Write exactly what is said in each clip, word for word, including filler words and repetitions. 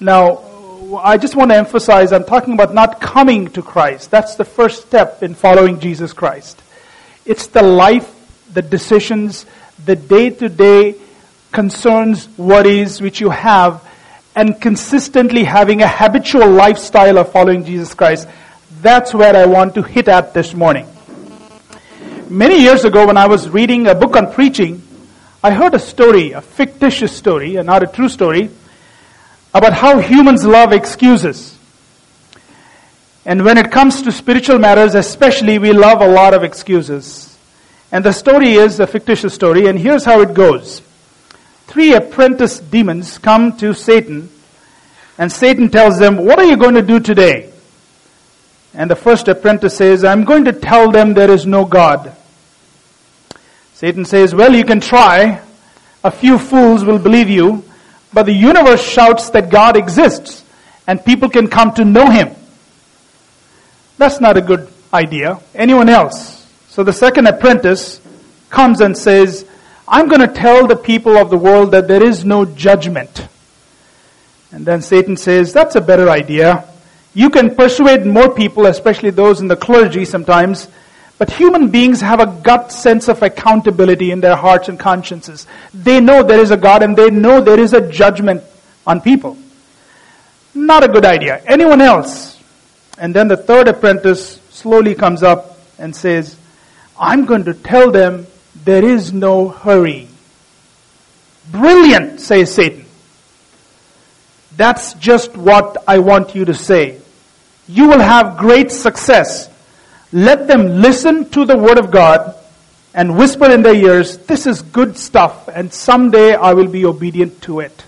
Now, I just want to emphasize, I'm talking about not coming to Christ. That's the first step in following Jesus Christ. It's the life, the decisions, the day-to-day concerns, worries which you have, and consistently having a habitual lifestyle of following Jesus Christ. That's where I want to hit at this morning. Many years ago, when I was reading a book on preaching, I heard a story, a fictitious story, and not a true story, about how humans love excuses. And when it comes to spiritual matters, especially, we love a lot of excuses. And the story is a fictitious story, and here's how it goes. Three apprentice demons come to Satan, and Satan tells them, "What are you going to do today?" And the first apprentice says, "I'm going to tell them there is no God." Satan says, "Well, you can try. A few fools will believe you, but the universe shouts that God exists, and people can come to know Him." That's not a good idea. Anyone else? So the second apprentice comes and says, "I'm going to tell the people of the world that there is no judgment." And then Satan says, "That's a better idea. You can persuade more people, especially those in the clergy sometimes, but human beings have a gut sense of accountability in their hearts and consciences. They know there is a God and they know there is a judgment on people." Not a good idea. Anyone else? And then the third apprentice slowly comes up and says, "I'm going to tell them there is no hurry." "Brilliant," says Satan. "That's just what I want you to say. You will have great success. Let them listen to the word of God and whisper in their ears, 'This is good stuff, and someday I will be obedient to it.'"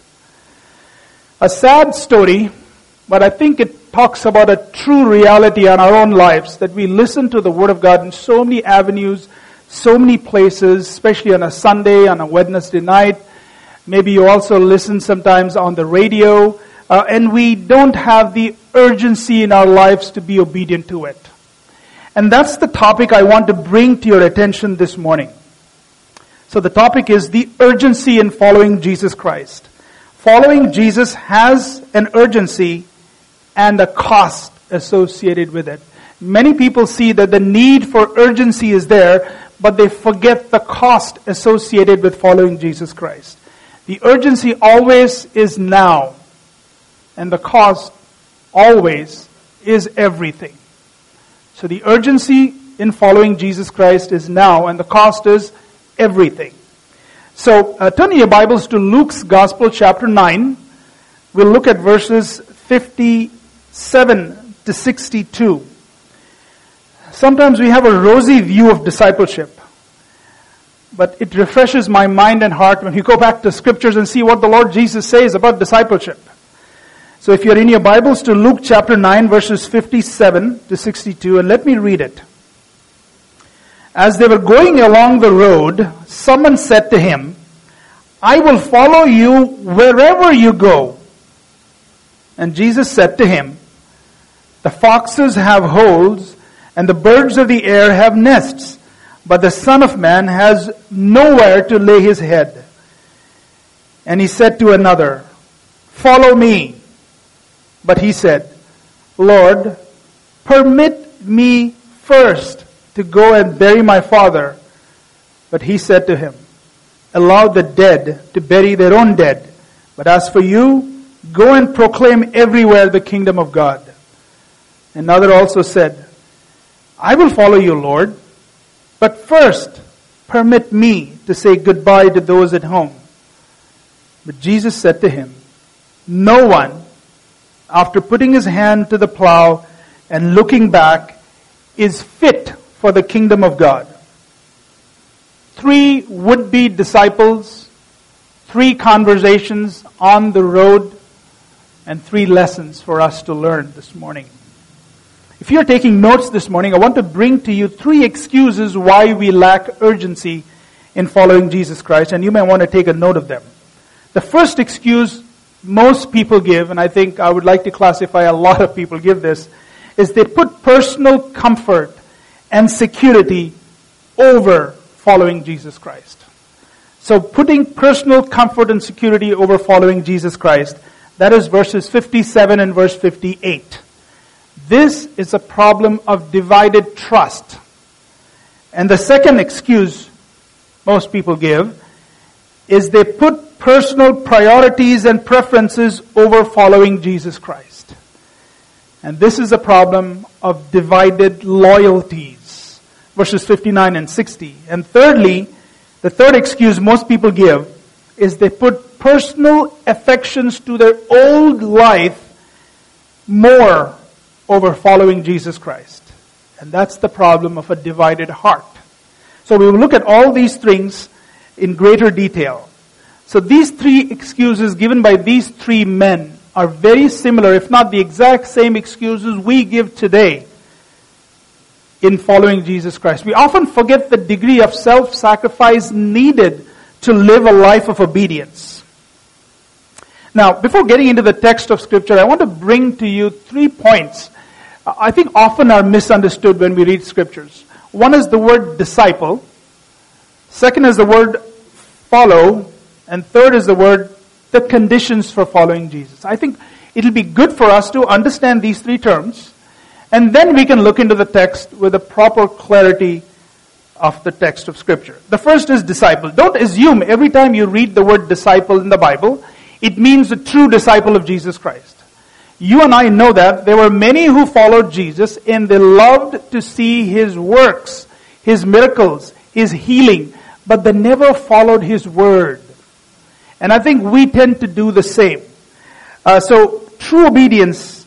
A sad story, but I think it talks about a true reality in our own lives, that we listen to the word of God in so many avenues, so many places, especially on a Sunday, on a Wednesday night. Maybe you also listen sometimes on the radio, uh, and we don't have the urgency in our lives to be obedient to it. And that's the topic I want to bring to your attention this morning. So the topic is the urgency in following Jesus Christ. Following Jesus has an urgency and a cost associated with it. Many people see that the need for urgency is there, but they forget the cost associated with following Jesus Christ. The urgency always is now, and the cost always is everything. So the urgency in following Jesus Christ is now, and the cost is everything. So uh, turn your Bibles to Luke's Gospel, chapter nine. We'll look at verses fifty-seven to sixty-two. Sometimes we have a rosy view of discipleship, but it refreshes my mind and heart when we go back to scriptures and see what the Lord Jesus says about discipleship. So if you're in your Bibles to Luke chapter nine, verses fifty-seven to sixty-two, and let me read it. "As they were going along the road, someone said to him, 'I will follow you wherever you go.' And Jesus said to him, 'The foxes have holes, and the birds of the air have nests, but the Son of Man has nowhere to lay his head.' And he said to another, 'Follow me.' But he said, 'Lord, permit me first to go and bury my father.' But he said to him, 'Allow the dead to bury their own dead, but as for you, go and proclaim everywhere the kingdom of God.' Another also said, 'I will follow you, Lord, but first permit me to say goodbye to those at home.' But Jesus said to him, 'No one, after putting his hand to the plow and looking back, is fit for the kingdom of God.'" Three would-be disciples, three conversations on the road, and three lessons for us to learn this morning. If you're taking notes this morning, I want to bring to you three excuses why we lack urgency in following Jesus Christ, and you may want to take a note of them. The first excuse most people give, and I think I would like to classify a lot of people give this, is they put personal comfort and security over following Jesus Christ. So putting personal comfort and security over following Jesus Christ, That is verses fifty-seven and verse fifty-eight. This is a problem of divided trust. And the second excuse most people give is they put personal priorities and preferences over following Jesus Christ. And this is a problem of divided loyalties. Verses fifty-nine and sixty. And thirdly, the third excuse most people give is they put personal affections to their old life more over following Jesus Christ. And that's the problem of a divided heart. So we will look at all these things in greater detail. So these three excuses given by these three men are very similar, if not the exact same excuses we give today in following Jesus Christ. We often forget the degree of self-sacrifice needed to live a life of obedience. Now, before getting into the text of Scripture, I want to bring to you three points I think often are misunderstood when we read Scriptures. One is the word disciple. Second is the word follow. And third is the word, the conditions for following Jesus. I think it'll be good for us to understand these three terms, and then we can look into the text with a proper clarity of the text of Scripture. The first is disciple. Don't assume every time you read the word disciple in the Bible, it means a true disciple of Jesus Christ. You and I know that there were many who followed Jesus and they loved to see His works, His miracles, His healing, but they never followed His word. And I think we tend to do the same. Uh, so true obedience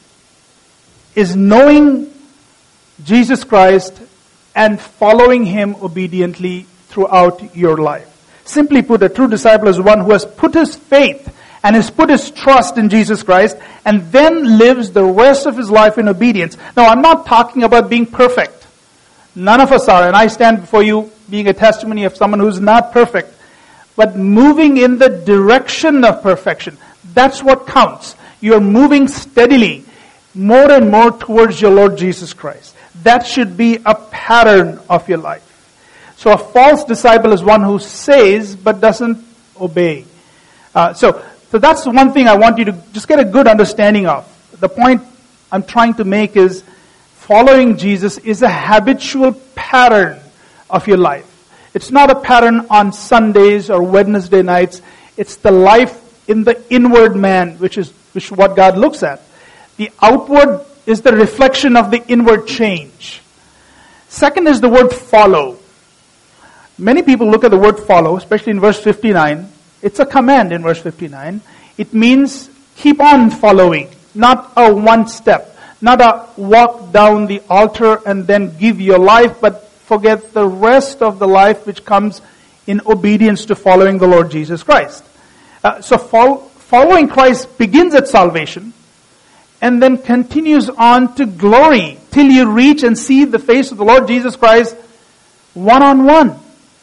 is knowing Jesus Christ and following Him obediently throughout your life. Simply put, a true disciple is one who has put his faith and has put his trust in Jesus Christ and then lives the rest of his life in obedience. Now, I'm not talking about being perfect. None of us are, and I stand before you being a testimony of someone who's not perfect. But moving in the direction of perfection, that's what counts. You're moving steadily more and more towards your Lord Jesus Christ. That should be a pattern of your life. So a false disciple is one who says but doesn't obey. Uh, so, so that's one thing I want you to just get a good understanding of. The point I'm trying to make is following Jesus is a habitual pattern of your life. It's not a pattern on Sundays or Wednesday nights. It's the life in the inward man, which is which is what God looks at. The outward is the reflection of the inward change. Second is the word follow. Many people look at the word follow, especially in verse fifty-nine. It's a command in verse fifty-nine. It means keep on following, not a one step, not a walk down the altar and then give your life, but forget the rest of the life which comes in obedience to following the Lord Jesus Christ. Uh, so follow, following Christ begins at salvation and then continues on to glory till you reach and see the face of the Lord Jesus Christ one-on-one.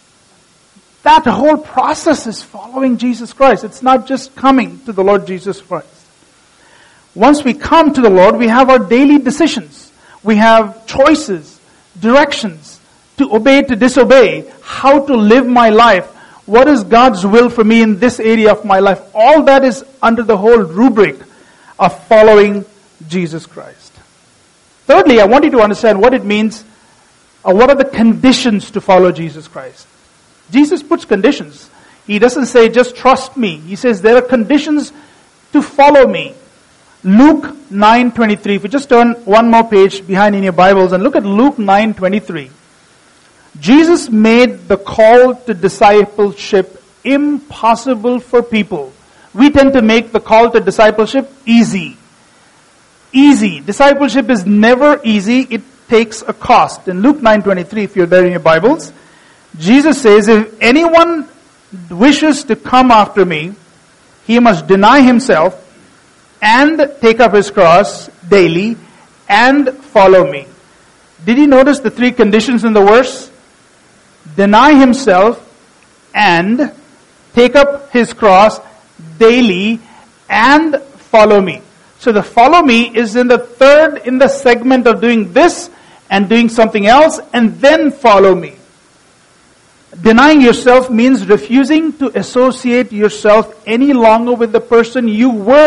That whole process is following Jesus Christ. It's not just coming to the Lord Jesus Christ. Once we come to the Lord, we have our daily decisions. We have choices, directions, to obey, to disobey, how to live my life, what is God's will for me in this area of my life. All that is under the whole rubric of following Jesus Christ. Thirdly, I want you to understand what it means, or what are the conditions to follow Jesus Christ. Jesus puts conditions. He doesn't say, just trust me. He says there are conditions to follow me. Luke nine twenty-three. If you just turn one more page behind in your Bibles and look at Luke nine twenty-three. Jesus made the call to discipleship impossible for people. We tend to make the call to discipleship easy. Easy. Discipleship is never easy. It takes a cost. In Luke nine twenty-three, if you're there in your Bibles, Jesus says, if anyone wishes to come after me, he must deny himself and take up his cross daily and follow me. Did you notice the three conditions in the verse? Deny himself and take up his cross daily and follow me. So the follow me is in the third, in the segment of doing this and doing something else and then follow me. Denying yourself means refusing to associate yourself any longer with the person you were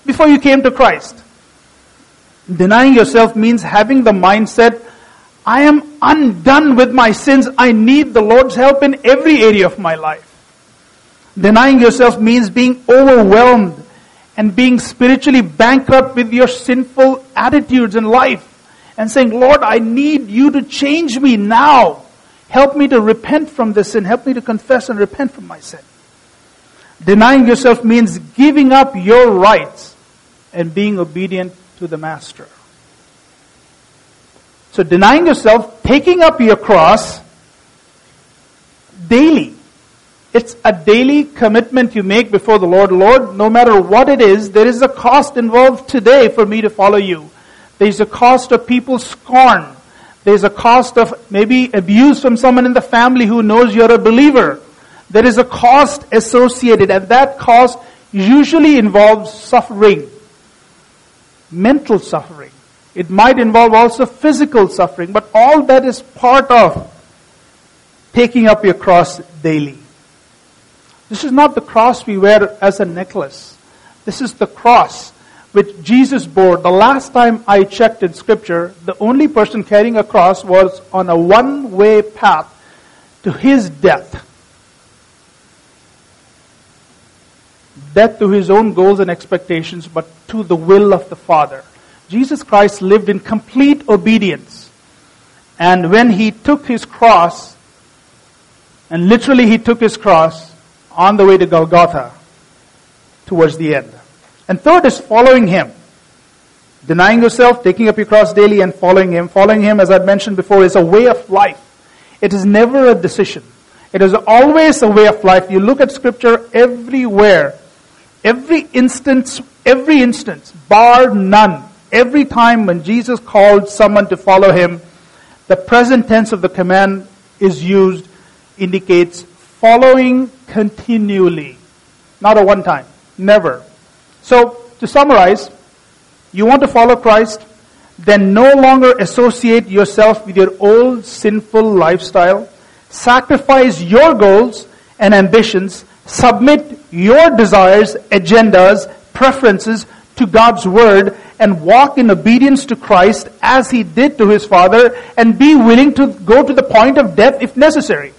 before you came to Christ. Denying yourself means having the mindset, I am undone with my sins. I need the Lord's help in every area of my life. Denying yourself means being overwhelmed and being spiritually bankrupt with your sinful attitudes in life and saying, Lord, I need you to change me now. Help me to repent from this sin. Help me to confess and repent from my sin. Denying yourself means giving up your rights and being obedient to the Master. So denying yourself, taking up your cross daily. It's a daily commitment you make before the Lord. Lord, no matter what it is, there is a cost involved today for me to follow you. There's a cost of people's scorn. There's a cost of maybe abuse from someone in the family who knows you're a believer. There is a cost associated, and that cost usually involves suffering. Mental suffering. It might involve also physical suffering, but all that is part of taking up your cross daily. This is not the cross we wear as a necklace. This is the cross which Jesus bore. The last time I checked in Scripture, the only person carrying a cross was on a one-way path to his death. Death to his own goals and expectations, but to the will of the Father. Jesus Christ lived in complete obedience. And when he took his cross, and literally he took his cross on the way to Golgotha, towards the end. And third is following him. Denying yourself, taking up your cross daily, and following him. Following him, as I mentioned before, is a way of life. It is never a decision. It is always a way of life. You look at Scripture everywhere. Every instance, every instance, bar none. Every time when Jesus called someone to follow him, the present tense of the command is used, indicates following continually. Not a one time. Never. So, to summarize, you want to follow Christ, then no longer associate yourself with your old sinful lifestyle. Sacrifice your goals and ambitions. Submit your desires, agendas, preferences to God's Word and walk in obedience to Christ as He did to His Father, and be willing to go to the point of death if necessary.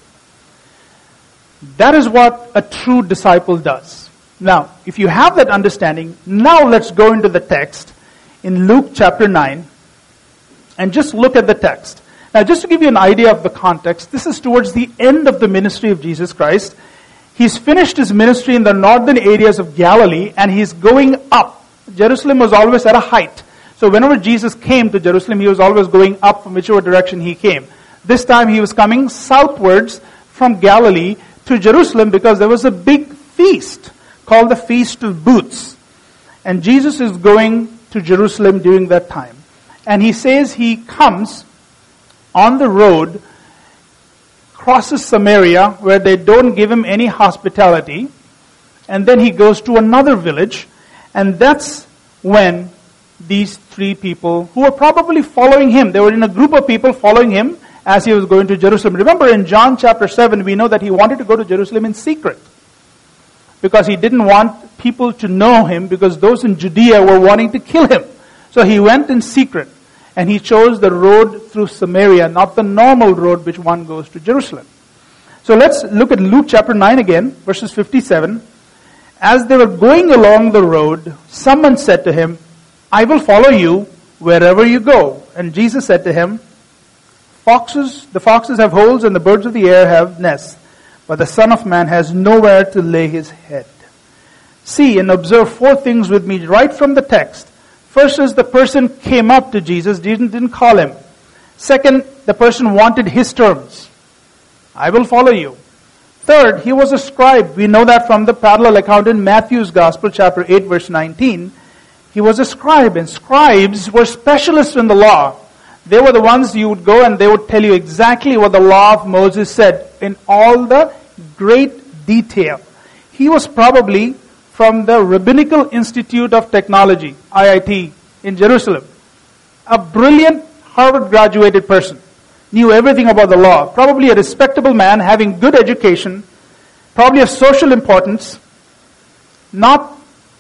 That is what a true disciple does. Now, if you have that understanding, now let's go into the text in Luke chapter nine and just look at the text. Now, just to give you an idea of the context, this is towards the end of the ministry of Jesus Christ. He's finished his ministry in the northern areas of Galilee, and he's going up. Jerusalem was always at a height. So whenever Jesus came to Jerusalem, he was always going up from whichever direction he came. This time he was coming southwards from Galilee to Jerusalem because there was a big feast called the Feast of Booths. And Jesus is going to Jerusalem during that time. And he says he comes on the road, crosses Samaria, where they don't give him any hospitality, and then he goes to another village, and that's when these three people, who were probably following him, they were in a group of people following him as he was going to Jerusalem. Remember in John chapter seven, we know that he wanted to go to Jerusalem in secret, because he didn't want people to know him, because those in Judea were wanting to kill him. So he went in secret. And he chose the road through Samaria, not the normal road which one goes to Jerusalem. So let's look at Luke chapter nine again, verses fifty-seven. As they were going along the road, someone said to him, I will follow you wherever you go. And Jesus said to him, Foxes, the foxes have holes and the birds of the air have nests, but the Son of Man has nowhere to lay his head. See and observe four things with me right from the text. First is the person came up to Jesus. Jesus didn't call him. Second, the person wanted his terms. I will follow you. Third, he was a scribe. We know that from the parallel account in Matthew's Gospel, chapter eight, verse nineteen. He was a scribe, and scribes were specialists in the law. They were the ones you would go and they would tell you exactly what the law of Moses said in all the great detail. He was probably from the Rabbinical Institute of Technology, I I T, in Jerusalem. A brilliant Harvard-graduated person. Knew everything about the law. Probably a respectable man, having good education. Probably of social importance. Not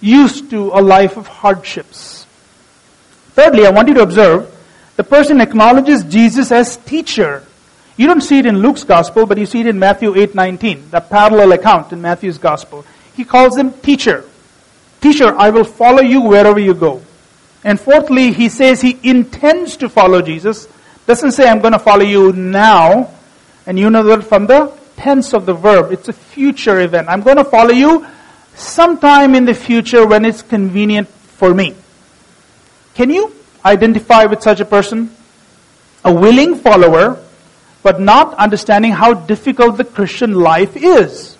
used to a life of hardships. Thirdly, I want you to observe, the person acknowledges Jesus as teacher. You don't see it in Luke's gospel, but you see it in Matthew eight nineteen, that parallel account in Matthew's gospel. He calls him teacher. Teacher, I will follow you wherever you go. And fourthly, he says he intends to follow Jesus. Doesn't say I'm going to follow you now. And you know that from the tense of the verb. It's a future event. I'm going to follow you sometime in the future when it's convenient for me. Can you identify with such a person? A willing follower, but not understanding how difficult the Christian life is.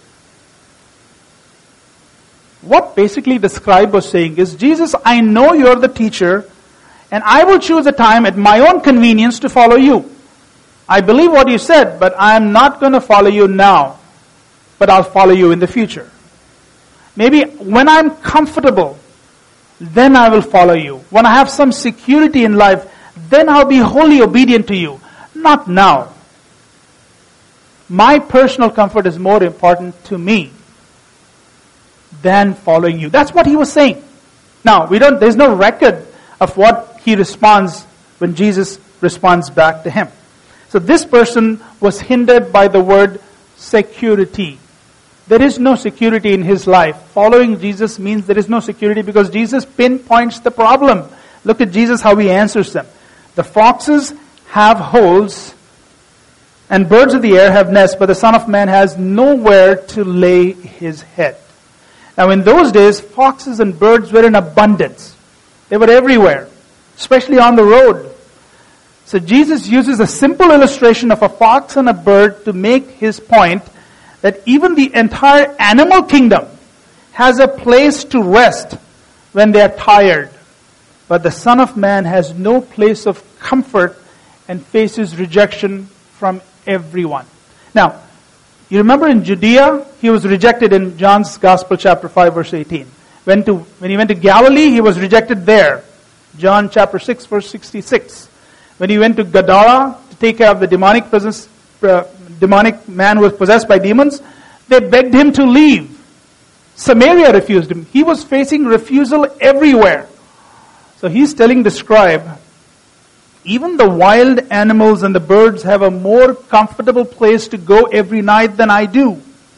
What basically the scribe was saying is, Jesus, I know you're the teacher, and I will choose a time at my own convenience to follow you. I believe what you said, but I'm not going to follow you now, but I'll follow you in the future. Maybe when I'm comfortable, then I will follow you. When I have some security in life, then I'll be wholly obedient to you. Not now. My personal comfort is more important to me than following you. That's what he was saying. Now, we don't, there's no record of what he responds when Jesus responds back to him. So this person was hindered by the word security. There is no security in his life. Following Jesus means there is no security because Jesus pinpoints the problem. Look at Jesus, how he answers them. The foxes have holes and birds of the air have nests, but the Son of Man has nowhere to lay his head. Now in those days, foxes and birds were in abundance. They were everywhere, especially on the road. So Jesus uses a simple illustration of a fox and a bird to make his point that even the entire animal kingdom has a place to rest when they are tired. But the Son of Man has no place of comfort and faces rejection from everyone. Now, you remember in Judea, he was rejected in John's Gospel chapter five verse eighteen. When, to, when he went to Galilee, he was rejected there. John chapter six verse sixty-six. When he went to Gadara to take care of the demonic presence, uh, demonic man who was possessed by demons, they begged him to leave. Samaria refused him. He was facing refusal everywhere. So he's telling the scribe, even the wild animals and the birds have a more comfortable place to go every night than I do.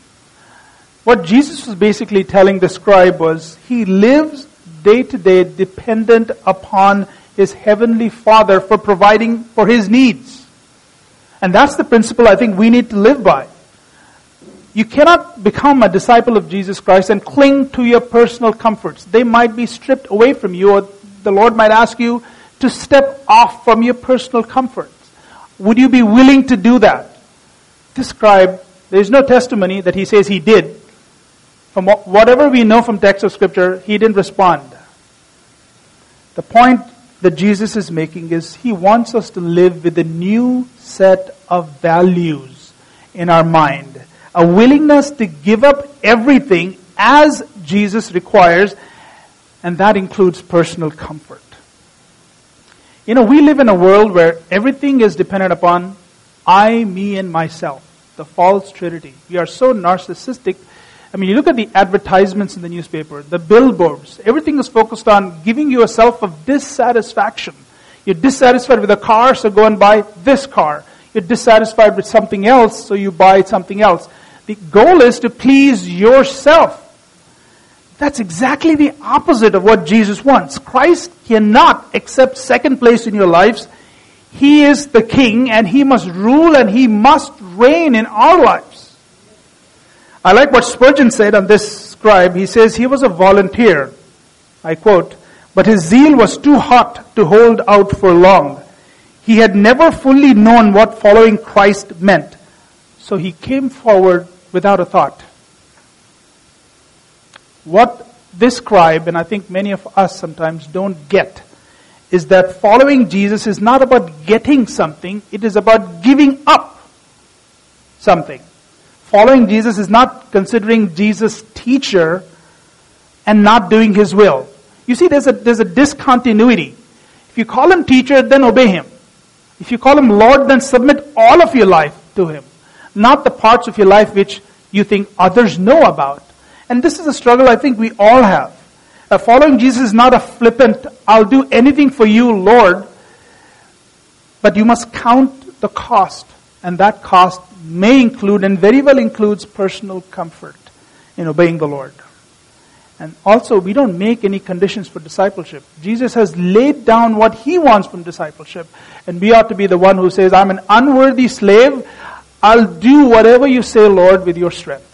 What Jesus was basically telling the scribe was, he lives day to day dependent upon his heavenly Father for providing for his needs. And that's the principle I think we need to live by. You cannot become a disciple of Jesus Christ and cling to your personal comforts. They might be stripped away from you, or the Lord might ask you to step off from your personal comforts. Would you be willing to do that? This scribe, there is no testimony that he says he did. From whatever we know from text of Scripture, he didn't respond. The point that Jesus is making is he wants us to live with a new set of values in our mind. A willingness to give up everything as Jesus requires, and that includes personal comfort. You know, we live in a world where everything is dependent upon I, me, and myself. The false trinity. We are so narcissistic. I mean, you look at the advertisements in the newspaper, the billboards, everything is focused on giving you a self of dissatisfaction. You're dissatisfied with a car, so go and buy this car. You're dissatisfied with something else, so you buy something else. The goal is to please yourself. That's exactly the opposite of what Jesus wants. Christ cannot accept second place in your lives. He is the king, and he must rule and he must reign in our lives. I like what Spurgeon said on this scribe. He says he was a volunteer, I quote, but his zeal was too hot to hold out for long. He had never fully known what following Christ meant, so he came forward without a thought. What this scribe, and I think many of us sometimes don't get, is that following Jesus is not about getting something, it is about giving up something. Following Jesus is not considering Jesus teacher and not doing his will. You see, there's a, there's a discontinuity. If you call him teacher, then obey him. If you call him Lord, then submit all of your life to him. Not the parts of your life which you think others know about. And this is a struggle I think we all have. Uh, following Jesus is not a flippant, I'll do anything for you, Lord. But you must count the cost. And that cost may include, and very well includes, personal comfort in obeying the Lord. And also, we don't make any conditions for discipleship. Jesus has laid down what He wants from discipleship. And we ought to be the one who says, I'm an unworthy slave. I'll do whatever you say, Lord, with your strength.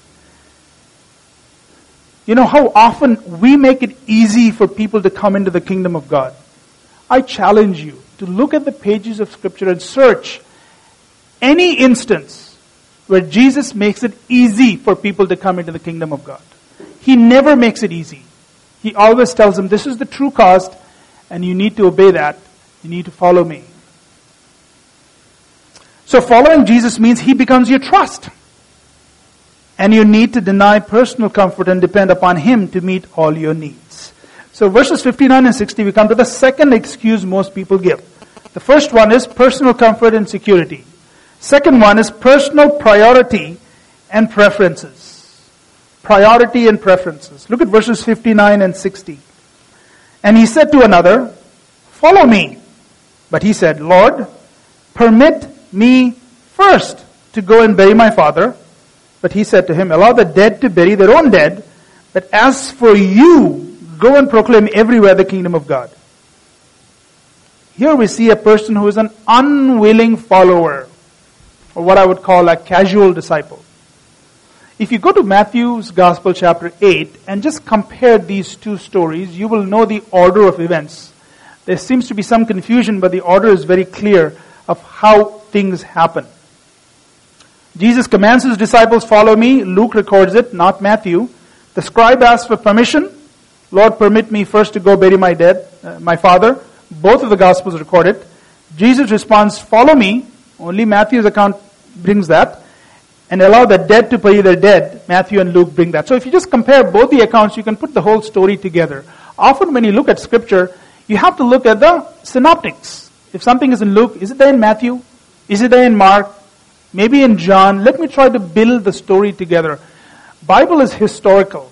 You know how often we make it easy for people to come into the kingdom of God. I challenge you to look at the pages of Scripture and search any instance where Jesus makes it easy for people to come into the kingdom of God. He never makes it easy. He always tells them, this is the true cost, and you need to obey that. You need to follow me. So following Jesus means He becomes your trust. And you need to deny personal comfort and depend upon Him to meet all your needs. So verses fifty-nine and sixty, we come to the second excuse most people give. The first one is personal comfort and security. Second one is personal priority and preferences. Priority and preferences. Look at verses fifty-nine and sixty. And he said to another, follow me. But he said, Lord, permit me first to go and bury my father. But he said to him, allow the dead to bury their own dead. But as for you, go and proclaim everywhere the kingdom of God. Here we see a person who is an unwilling follower, or what I would call a casual disciple. If you go to Matthew's Gospel chapter eight and just compare these two stories, you will know the order of events. There seems to be some confusion, but the order is very clear of how things happen. Jesus commands His disciples, follow me. Luke records it, not Matthew. The scribe asks for permission. Lord, permit me first to go bury my dead, uh, my father. Both of the Gospels record it. Jesus responds, follow me. Only Matthew's account brings that. And allow the dead to bury their dead. Matthew and Luke bring that. So if you just compare both the accounts, you can put the whole story together. Often when you look at Scripture, you have to look at the synoptics. If something is in Luke, is it there in Matthew? Is it there in Mark? Maybe in John. Let me try to build the story together. Bible is historical.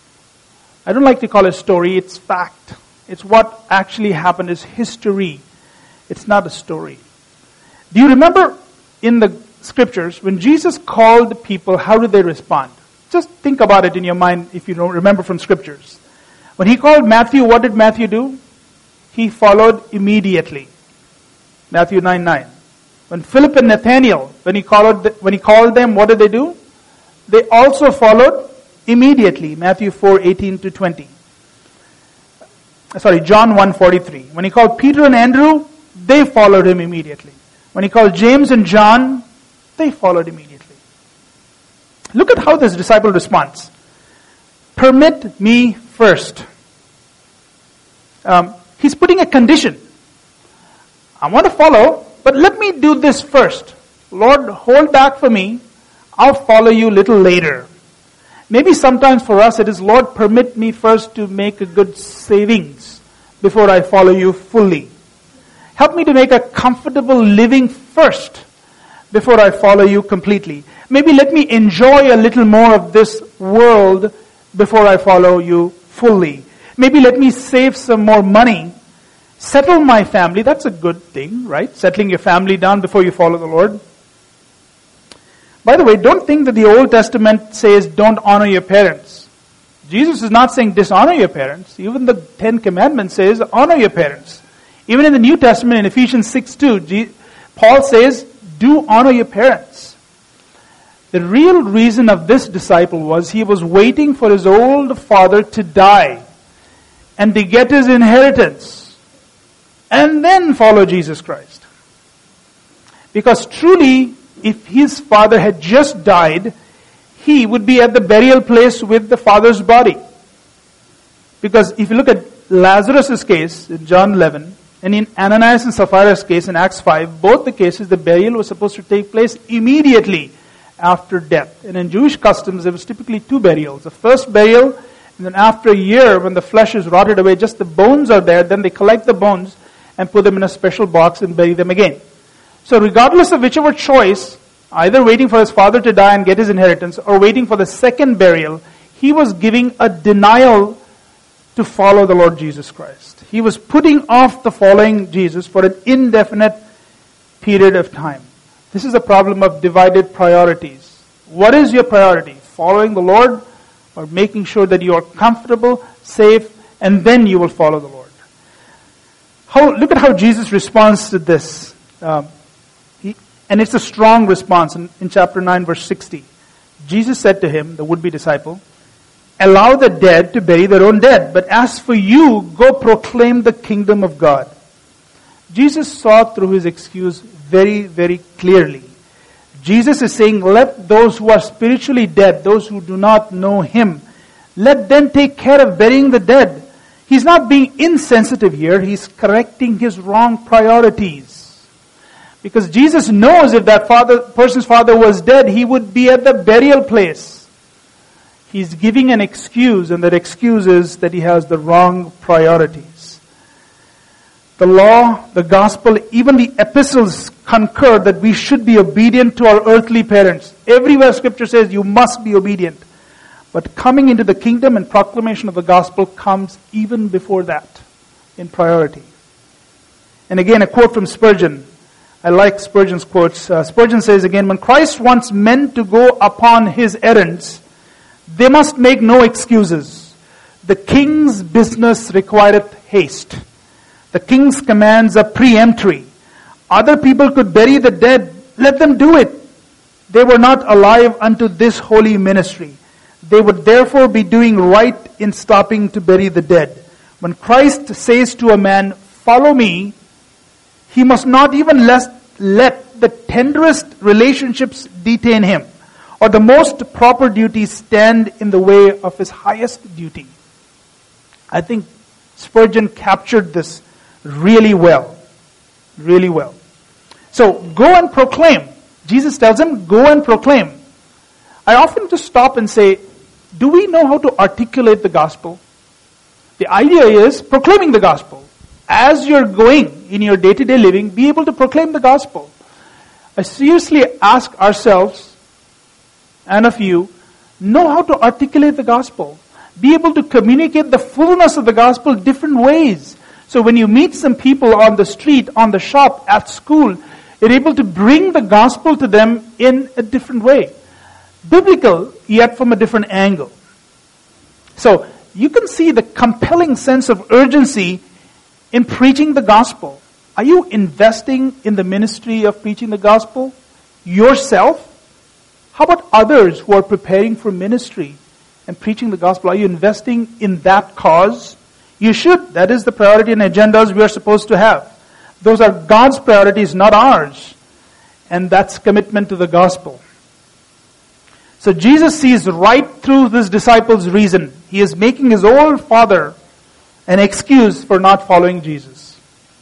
I don't like to call it story, it's fact. It's what actually happened, it's history. It's not a story. Do you remember in the Scriptures, when Jesus called people, how did they respond? Just think about it in your mind if you don't remember from Scriptures. When He called Matthew, what did Matthew do? He followed immediately. Matthew nine nine. When Philip and Nathanael, when he called when he called them, what did they do? They also followed immediately. Matthew four eighteen to twenty. Sorry, John one forty-three. When He called Peter and Andrew, they followed Him immediately. When He called James and John, they followed immediately. Look at how this disciple responds. Permit me first. Um, he's putting a condition. I want to follow, but let me do this first. Lord, hold back for me. I'll follow you a little later. Maybe sometimes for us it is, Lord, permit me first to make a good savings before I follow you fully. Help me to make a comfortable living first before I follow you completely. Maybe let me enjoy a little more of this world before I follow you fully. Maybe let me save some more money, settle my family. That's a good thing, right? Settling your family down before you follow the Lord. By the way, don't think that the Old Testament says don't honor your parents. Jesus is not saying dishonor your parents. Even the Ten Commandments says honor your parents. Even in the New Testament, in Ephesians six two, Paul says, do honor your parents. The real reason of this disciple was he was waiting for his old father to die and to get his inheritance and then follow Jesus Christ. Because truly, if his father had just died, he would be at the burial place with the father's body. Because if you look at Lazarus' case in John eleven, and in Ananias and Sapphira's case in Acts five, both the cases, the burial was supposed to take place immediately after death. And in Jewish customs, there was typically two burials. The first burial, and then after a year, when the flesh is rotted away, just the bones are there, then they collect the bones and put them in a special box and bury them again. So regardless of whichever choice, either waiting for his father to die and get his inheritance, or waiting for the second burial, he was giving a denial to follow the Lord Jesus Christ. He was putting off the following Jesus for an indefinite period of time. This is a problem of divided priorities. What is your priority? Following the Lord or making sure that you are comfortable, safe, and then you will follow the Lord? How, look at how Jesus responds to this. Um, he, and it's a strong response in, in chapter nine, verse sixty. Jesus said to him, the would-be disciple, "Allow the dead to bury their own dead, but as for you, go proclaim the kingdom of God." Jesus saw through his excuse very, very clearly. Jesus is saying, let those who are spiritually dead, those who do not know him, let them take care of burying the dead. He's not being insensitive here. He's correcting his wrong priorities. Because Jesus knows if that father, person's father was dead, he would be at the burial place. He's giving an excuse, and that excuse is that he has the wrong priorities. The law, the gospel, even the epistles concur that we should be obedient to our earthly parents. Everywhere Scripture says you must be obedient. But coming into the kingdom and proclamation of the gospel comes even before that in priority. And again, a quote from Spurgeon. I like Spurgeon's quotes. Uh, Spurgeon says again, when Christ wants men to go upon his errands, they must make no excuses. The king's business requireth haste. The king's commands are peremptory. Other people could bury the dead. Let them do it. They were not alive unto this holy ministry. They would therefore be doing right in stopping to bury the dead. When Christ says to a man, follow me, he must not even let, let the tenderest relationships detain him, or the most proper duties stand in the way of his highest duty. I think Spurgeon captured this really well. Really well. So, go and proclaim. Jesus tells him, go and proclaim. I often just stop and say, do we know how to articulate the gospel? The idea is proclaiming the gospel. As you're going in your day-to-day living, be able to proclaim the gospel. I seriously ask ourselves, and of you, know how to articulate the gospel. Be able to communicate the fullness of the gospel different ways. So when you meet some people on the street, on the shop, at school, you're able to bring the gospel to them in a different way. Biblical, yet from a different angle. So you can see the compelling sense of urgency in preaching the gospel. Are you investing in the ministry of preaching the gospel yourself? How about others who are preparing for ministry and preaching the gospel? Are you investing in that cause? You should. That is the priority and agendas we are supposed to have. Those are God's priorities, not ours. And that's commitment to the gospel. So Jesus sees right through this disciple's reason. He is making his old father an excuse for not following Jesus.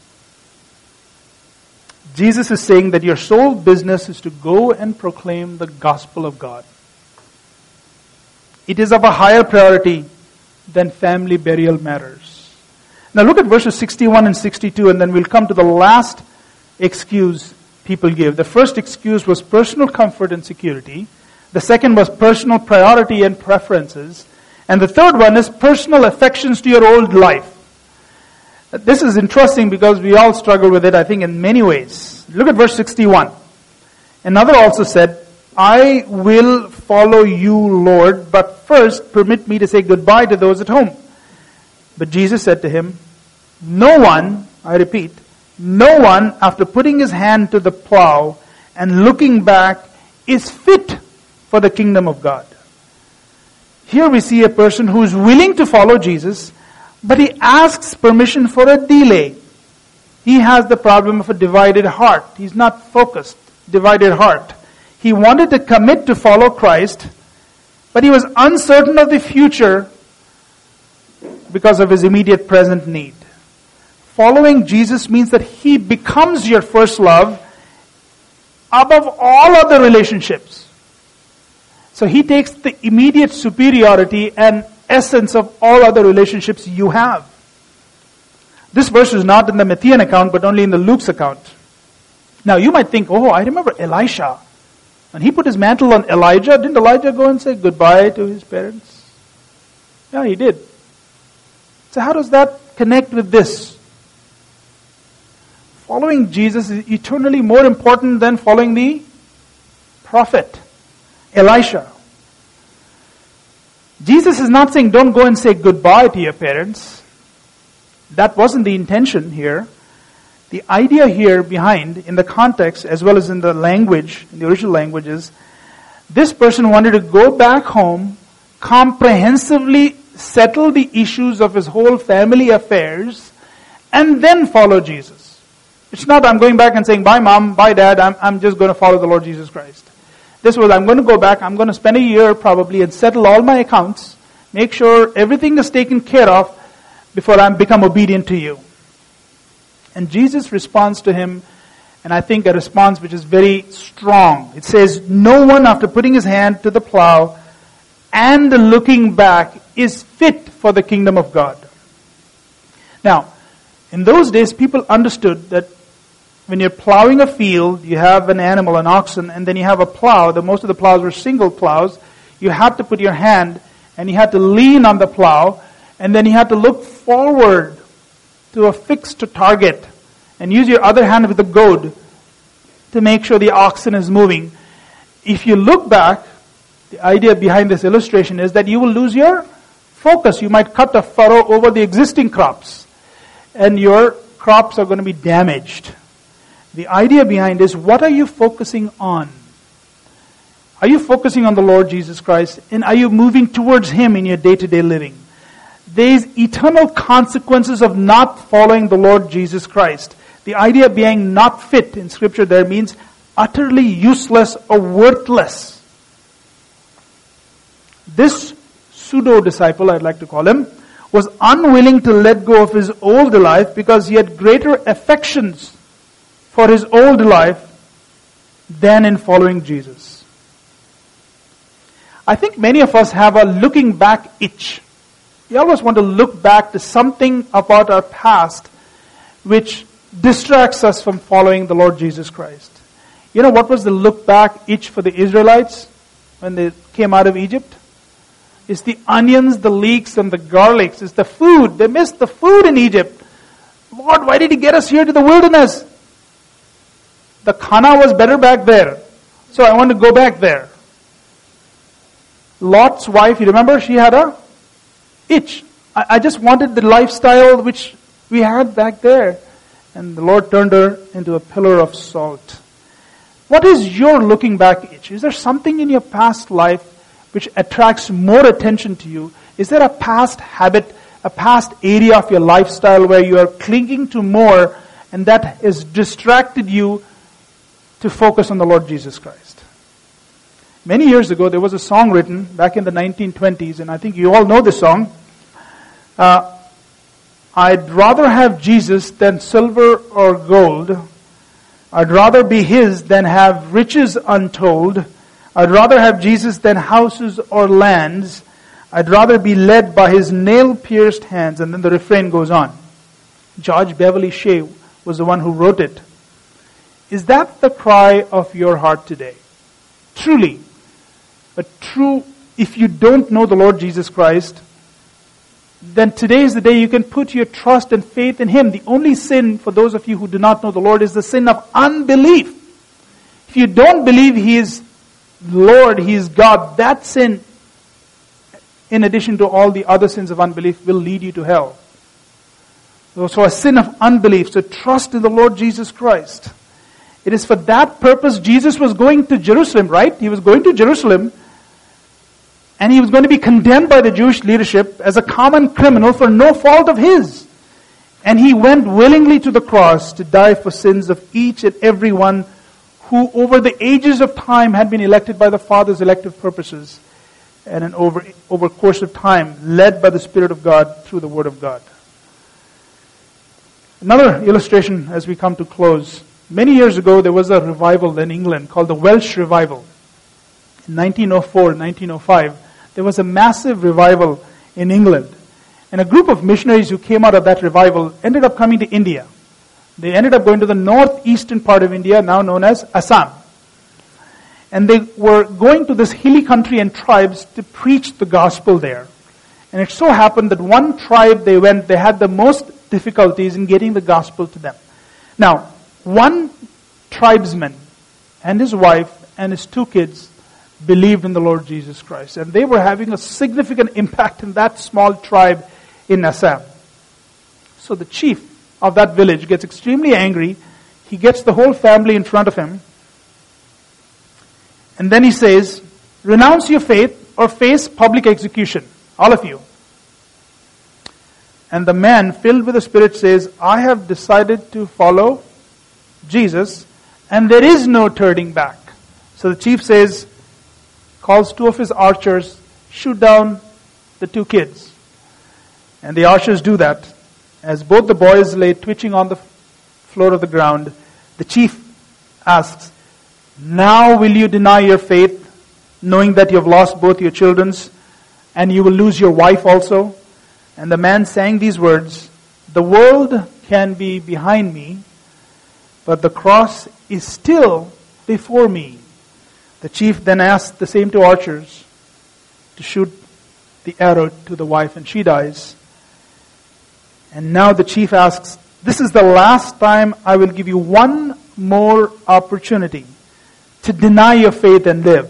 Jesus is saying that your sole business is to go and proclaim the gospel of God. It is of a higher priority than family burial matters. Now look at verses sixty-one and sixty-two, and then we'll come to the last excuse people give. The first excuse was personal comfort and security. The second was personal priority and preferences. And the third one is personal affections to your old life. This is interesting because we all struggle with it, I think, in many ways. Look at verse sixty-one. Another also said, I will follow you, Lord, but first permit me to say goodbye to those at home. But Jesus said to him, no one, I repeat, no one, after putting his hand to the plow and looking back, is fit for the kingdom of God. Here we see a person who is willing to follow Jesus, but he asks permission for a delay. He has the problem of a divided heart. He's not focused, divided heart. He wanted to commit to follow Christ, but he was uncertain of the future because of his immediate present need. Following Jesus means that he becomes your first love above all other relationships. So he takes the immediate superiority and essence of all other relationships you have. This verse is not in the Matthean account, but only in the Luke's account. Now you might think, oh, I remember Elisha. When he put his mantle on Elijah, didn't Elijah go and say goodbye to his parents? Yeah, he did. So how does that connect with this? Following Jesus is eternally more important than following the prophet, Elisha. Jesus is not saying don't go and say goodbye to your parents. That wasn't the intention here. The idea here behind, in the context as well as in the language, in the original language, is this person wanted to go back home, comprehensively settle the issues of his whole family affairs, and then follow Jesus. It's not I'm going back and saying, bye mom, bye dad, I'm, I'm just going to follow the Lord Jesus Christ. This was, I'm going to go back, I'm going to spend a year probably and settle all my accounts, make sure everything is taken care of before I become obedient to you. And Jesus responds to him, and I think a response which is very strong. It says, no one after putting his hand to the plow and looking back is fit for the kingdom of God. Now, in those days, people understood that when you're plowing a field, you have an animal, an oxen, and then you have a plow. The most of the plows were single plows. You had to put your hand, and you had to lean on the plow, and then you had to look forward to a fixed target, and use your other hand with the goad to make sure the oxen is moving. If you look back, the idea behind this illustration is that you will lose your focus. You might cut a furrow over the existing crops, and your crops are going to be damaged. The idea behind is, what are you focusing on? Are you focusing on the Lord Jesus Christ? And are you moving towards Him in your day-to-day living? There's eternal consequences of not following the Lord Jesus Christ. The idea being not fit in Scripture there means utterly useless or worthless. This pseudo-disciple, I'd like to call him, was unwilling to let go of his old life because he had greater affections for his old life than in following Jesus. I think many of us have a looking back itch. We always want to look back to something about our past which distracts us from following the Lord Jesus Christ. You know what was the look back itch for the Israelites when they came out of Egypt? It's the onions, the leeks, and the garlics. It's the food. They missed the food in Egypt. Lord, why did He get us here to the wilderness? The khana was better back there. So I want to go back there. Lot's wife, you remember, she had a itch. I, I just wanted the lifestyle which we had back there. And the Lord turned her into a pillar of salt. What is your looking back itch? Is there something in your past life which attracts more attention to you? Is there a past habit, a past area of your lifestyle where you are clinging to more and that has distracted you to focus on the Lord Jesus Christ? Many years ago, there was a song written back in the nineteen twenties, and I think you all know this song. Uh, I'd rather have Jesus than silver or gold. I'd rather be His than have riches untold. I'd rather have Jesus than houses or lands. I'd rather be led by His nail-pierced hands. And then the refrain goes on. George Beverly Shea was the one who wrote it. Is that the cry of your heart today? Truly. But true, if you don't know the Lord Jesus Christ, then today is the day you can put your trust and faith in Him. The only sin for those of you who do not know the Lord is the sin of unbelief. If you don't believe He is Lord, He is God, that sin, in addition to all the other sins of unbelief, will lead you to hell. So a sin of unbelief. So trust in the Lord Jesus Christ. It is for that purpose Jesus was going to Jerusalem, right? He was going to Jerusalem, and He was going to be condemned by the Jewish leadership as a common criminal for no fault of His. And He went willingly to the cross to die for sins of each and every one who over the ages of time had been elected by the Father's elective purposes, and an over, over course of time led by the Spirit of God through the Word of God. Another illustration as we come to close. Many years ago there was a revival in England called the Welsh Revival. In nineteen oh four, nineteen oh five, there was a massive revival in England. And a group of missionaries who came out of that revival ended up coming to India. They ended up going to the northeastern part of India, now known as Assam. And they were going to this hilly country and tribes to preach the gospel there. And it so happened that one tribe they went, they had the most difficulties in getting the gospel to them. Now, one tribesman and his wife and his two kids believed in the Lord Jesus Christ. And they were having a significant impact in that small tribe in Assam. So the chief of that village gets extremely angry. He gets the whole family in front of him. And then he says, renounce your faith or face public execution. All of you. And the man filled with the Spirit says, I have decided to follow Jesus and there is no turning back. So the chief says, calls two of his archers, shoot down the two kids. And the archers do that. As both the boys lay twitching on the floor of the ground, the chief asks, now will you deny your faith, knowing that you have lost both your children's, and you will lose your wife also? And the man sang these words, the world can be behind me, but the cross is still before me. The chief then asked the same two archers to shoot the arrow to the wife, and she dies. And now the chief asks, this is the last time I will give you one more opportunity to deny your faith and live.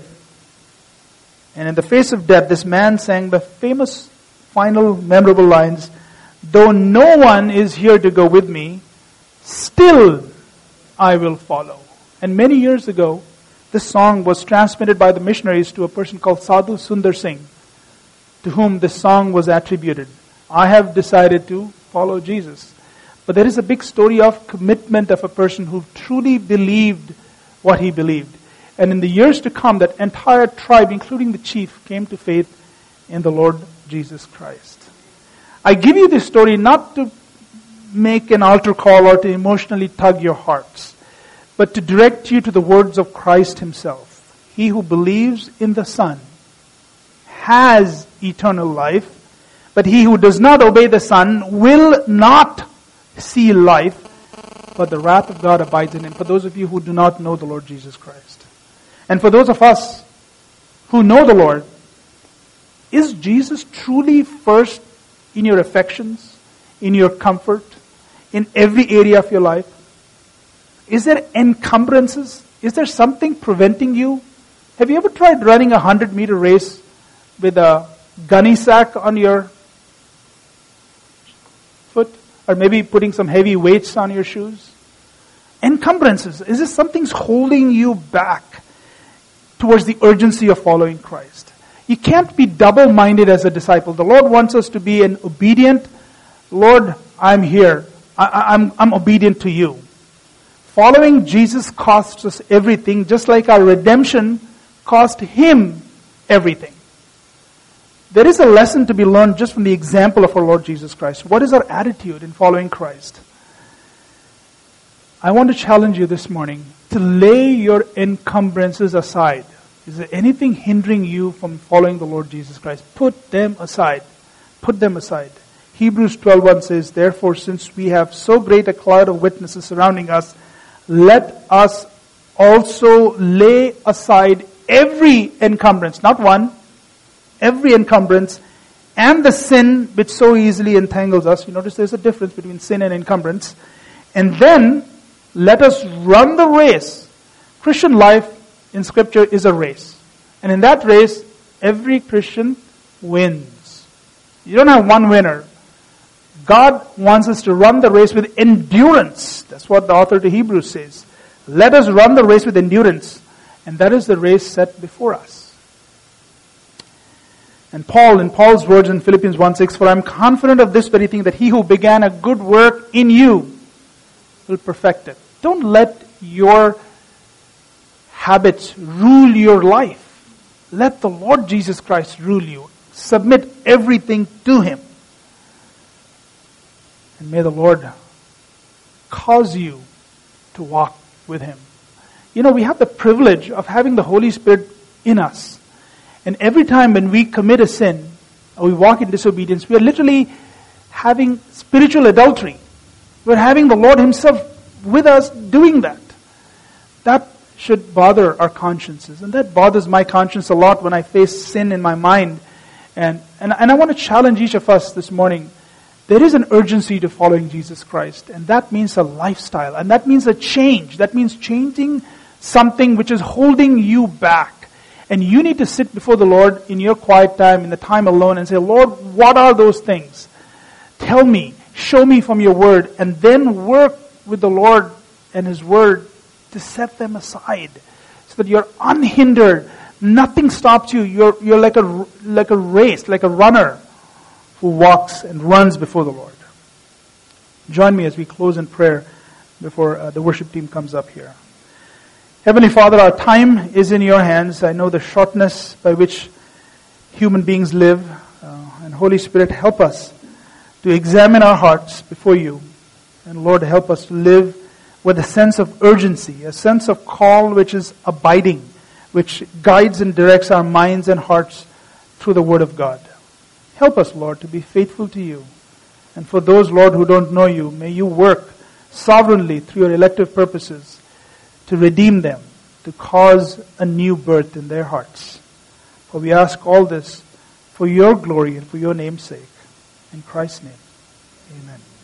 And in the face of death, this man sang the famous final memorable lines, though no one is here to go with me, still I will follow. And many years ago, this song was transmitted by the missionaries to a person called Sadhu Sundar Singh, to whom this song was attributed. I have decided to follow Jesus. But there is a big story of commitment of a person who truly believed what he believed. And in the years to come, that entire tribe, including the chief, came to faith in the Lord Jesus Christ. I give you this story not to make an altar call or to emotionally tug your hearts, but to direct you to the words of Christ himself. He who believes in the Son has eternal life, but he who does not obey the Son will not see life, but the wrath of God abides in him. For those of you who do not know the Lord Jesus Christ. And for those of us who know the Lord, is Jesus truly first in your affections, in your comfort, in every area of your life? Is there encumbrances? Is there something preventing you? Have you ever tried running a hundred meter race with a gunny sack on your foot? Or maybe putting some heavy weights on your shoes? Encumbrances. Is this something's holding you back towards the urgency of following Christ? You can't be double-minded as a disciple. The Lord wants us to be an obedient, Lord, I'm here. I, I'm, I'm obedient to you. Following Jesus costs us everything, just like our redemption cost him everything. There is a lesson to be learned just from the example of our Lord Jesus Christ. What is our attitude in following Christ? I want to challenge you this morning to lay your encumbrances aside. Is there anything hindering you from following the Lord Jesus Christ? Put them aside. Put them aside. Hebrews twelve one says, therefore, since we have so great a cloud of witnesses surrounding us, let us also lay aside every encumbrance, not one, every encumbrance, and the sin which so easily entangles us. You notice there's a difference between sin and encumbrance. And then let us run the race. Christian life in Scripture is a race. And in that race, every Christian wins. You don't have one winner. God wants us to run the race with endurance. That's what the author to Hebrews says. Let us run the race with endurance. And that is the race set before us. And Paul, in Paul's words in Philippians one six, for I am confident of this very thing, that he who began a good work in you will perfect it. Don't let your habits rule your life. Let the Lord Jesus Christ rule you. Submit everything to him. And may the Lord cause you to walk with him. You know, we have the privilege of having the Holy Spirit in us. And every time when we commit a sin, or we walk in disobedience, we are literally having spiritual adultery. We're having the Lord himself with us doing that. That should bother our consciences. And that bothers my conscience a lot when I face sin in my mind. And, and, and I want to challenge each of us this morning. There is an urgency to following Jesus Christ, and that means a lifestyle, and that means a change. That means changing something which is holding you back. And you need to sit before the Lord in your quiet time, in the time alone, and say, Lord, what are those things? Tell me, show me from your word, and then work with the Lord and His word to set them aside so that you're unhindered. Nothing stops you. You're, you're like a, like a race, like a runner who walks and runs before the Lord. Join me as we close in prayer before uh, the worship team comes up here. Heavenly Father, our time is in your hands. I know the shortness by which human beings live. Uh, and Holy Spirit, help us to examine our hearts before you. And Lord, help us to live with a sense of urgency, a sense of call which is abiding, which guides and directs our minds and hearts through the Word of God. Help us, Lord, to be faithful to you. And for those, Lord, who don't know you, may you work sovereignly through your elective purposes to redeem them, to cause a new birth in their hearts. For we ask all this for your glory and for your name's sake. In Christ's name, amen.